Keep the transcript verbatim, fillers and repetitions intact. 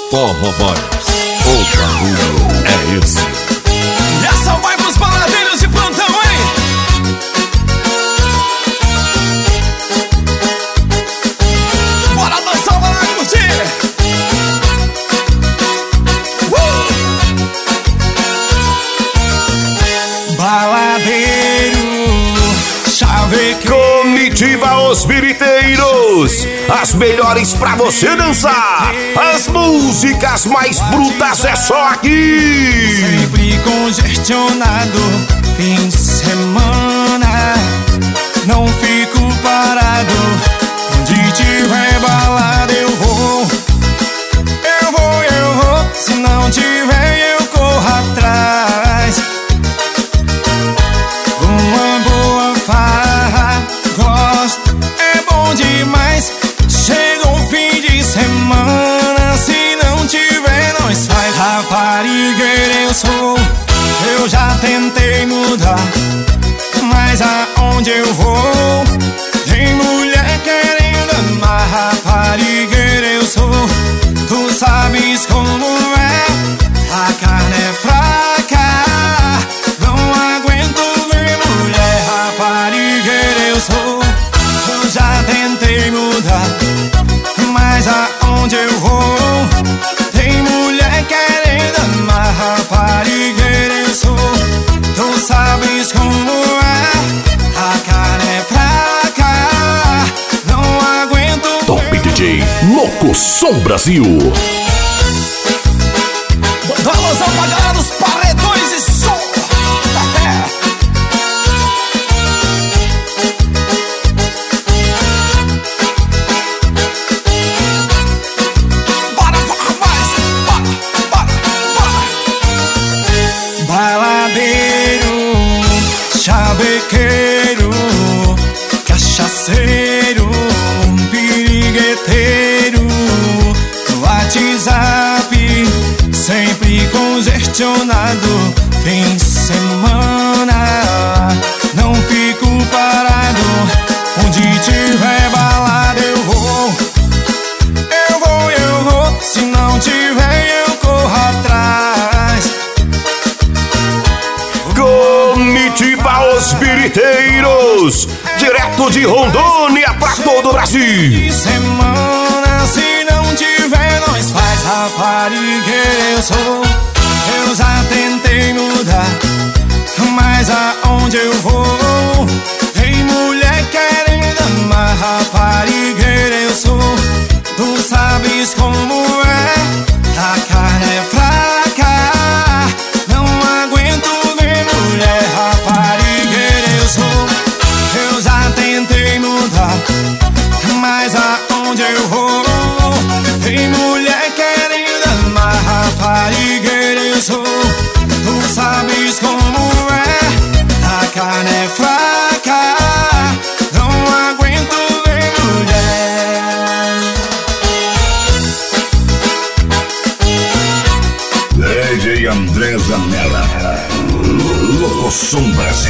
Forró Boys, o barulho é esse. E essa vai pros baladeiros de plantão, hein? Bora dançar, bora curtir! Uh! Baladeiro, chavequeiro, Comitiva Os Biriteiros, as melhores pra você dançar, as músicas mais brutas é só aqui. sempre congestionado, fim de semana, não fico parado, onde tiver balada eu vou, eu vou, eu vou, se não tiver eu corro atrás, uma boa farra, gosto, é bom demais, chega o fim de semana, se não tiver nós faz. Raparigueira eu sou, eu já tentei mudar, mas aonde eu vou tem mulher querendo amar. Raparigueira eu sou, tu sabes como é, a carne é fraca, não aguento ver mulher. Raparigueira eu sou, eu já tentei mudar, mas aonde eu vou tem mulher querendo amar. Raparigueira eu sou, tu sabes como é, a carne é fraca, não aguento Top ver D J Louco Som Brasil. Dá alusão pra galera dos paredões e som. Bora, bora, mais, bora, bora, bora. Baladeiro, chavequeiro, cachaceiro, pirigueteiro, WhatsApp sempre congestionado, fim de semana, não fico parado, onde tiver balada eu vou, eu vou, eu vou, se não tiver eu corro atrás. Comitiva Os Biriteiros, direto de Rondônia pra todo o Brasil. De semana, se não tiver nós faz. Raparigueira eu sou, eu já tentei mudar, mas aonde eu vou tem mulher querendo amar. Raparigueira eu sou, tu sabes como é, a carne é fraca, não aguento ver mulher. Raparigueira eu sou, eu já tentei mudar, mas aonde eu vou tem mulher querendo amar. Raparigueira eu sou, tu sabes como é, a carne é fraca, não aguento ver mulher. D J André Zanella, Louco Som Brasil.